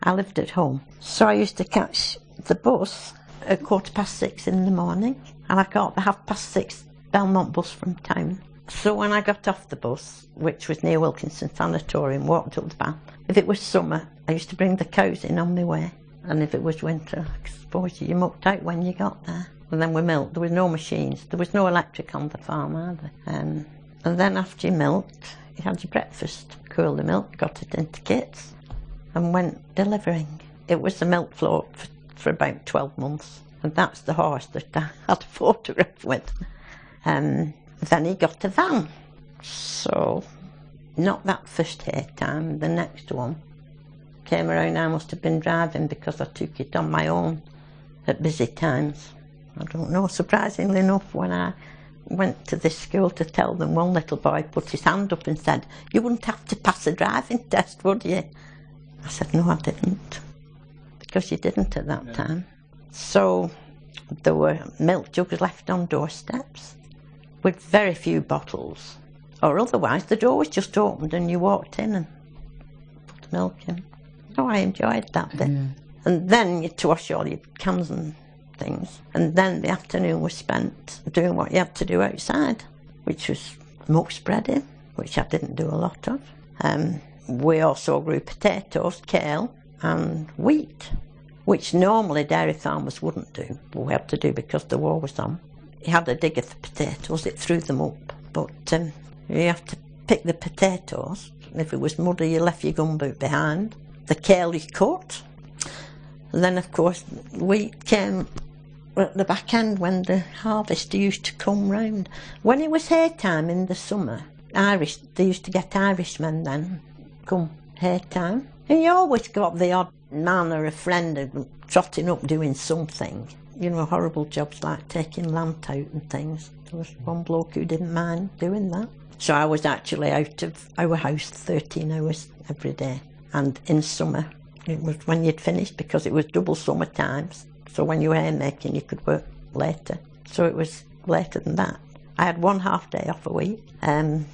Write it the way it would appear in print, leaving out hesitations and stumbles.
I lived at home. So I used to catch the bus at 6:15 in the morning, and I caught the 6:30 Belmont bus from town. So when I got off the bus, which was near Wilkinson Sanatorium, walked up the back. If it was summer, I used to bring the cows in on my way, and if it was winter, I suppose you mucked out when you got there. And then we milked. There was no machines. There was no electric on the farm either. And then after you milked, you had your breakfast, cooled the milk, got it into kits, and went delivering. It was the milk float for about 12 months, and that's the horse that I had a photograph with. Then he got a van. So, not that first hay time, the next one came around. I must have been driving because I took it on my own at busy times. I don't know, surprisingly enough, when I went to this school to tell them, one little boy put his hand up and said, "You wouldn't have to pass a driving test, would you?" I said, "No, I didn't," because you didn't at that time. So there were milk jugs left on doorsteps with very few bottles, or otherwise the door was just opened and you walked in and put the milk in. Oh, I enjoyed that bit. And then you had to wash all your cans and things, and then the afternoon was spent doing what you had to do outside, which was muck spreading, which I didn't do a lot of. We also grew potatoes, kale and wheat, which normally dairy farmers wouldn't do, but we had to do because the war was on. You had a digger for potatoes, it threw them up, but you have to pick the potatoes. If it was muddy, you left your gumboot behind. The kale you cut. And then, of course, wheat came at the back end when the harvest used to come round. When it was hay time in the summer, they used to get Irishmen then, come hay time. And you always got the odd man or a friend trotting up doing something. You know, horrible jobs like taking lamp out and things. There was one bloke who didn't mind doing that. So I was actually out of our house 13 hours every day. And in summer, it was when you'd finished, because it was double summer times. So when you were haymaking, you could work later. So it was later than that. I had 1 half day off a week.